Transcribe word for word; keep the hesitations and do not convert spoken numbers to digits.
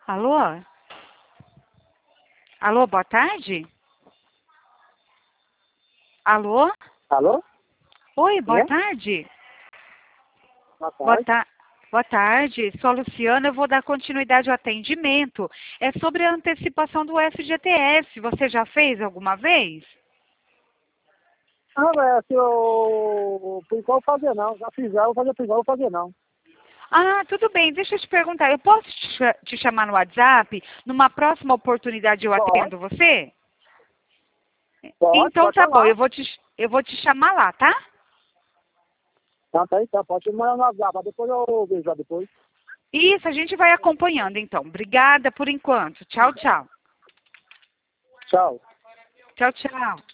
Alô? Alô, boa tarde? Alô? Alô? Oi, boa É? tarde. Boa Boa, tarde. ta boa tarde, sou a Luciana, eu vou dar continuidade ao atendimento. É sobre a antecipação do F G T S, você já fez alguma vez? Ah, velho, assim, eu... Por igual fazer não. Já fiz, já vou fazer por igual, vou fazer não. Ah, tudo bem, deixa eu te perguntar, eu posso te, cha- te chamar no WhatsApp? Numa próxima oportunidade eu Pode, atendo você? pode, Então pode tá bom, chamar. eu vou te, eu vou te chamar lá, tá? Tá, tá, então, pode me mandar no WhatsApp, depois eu vejo lá depois. Isso, a gente vai acompanhando então. Obrigada por enquanto. Tchau, tchau. Tchau. Tchau, tchau.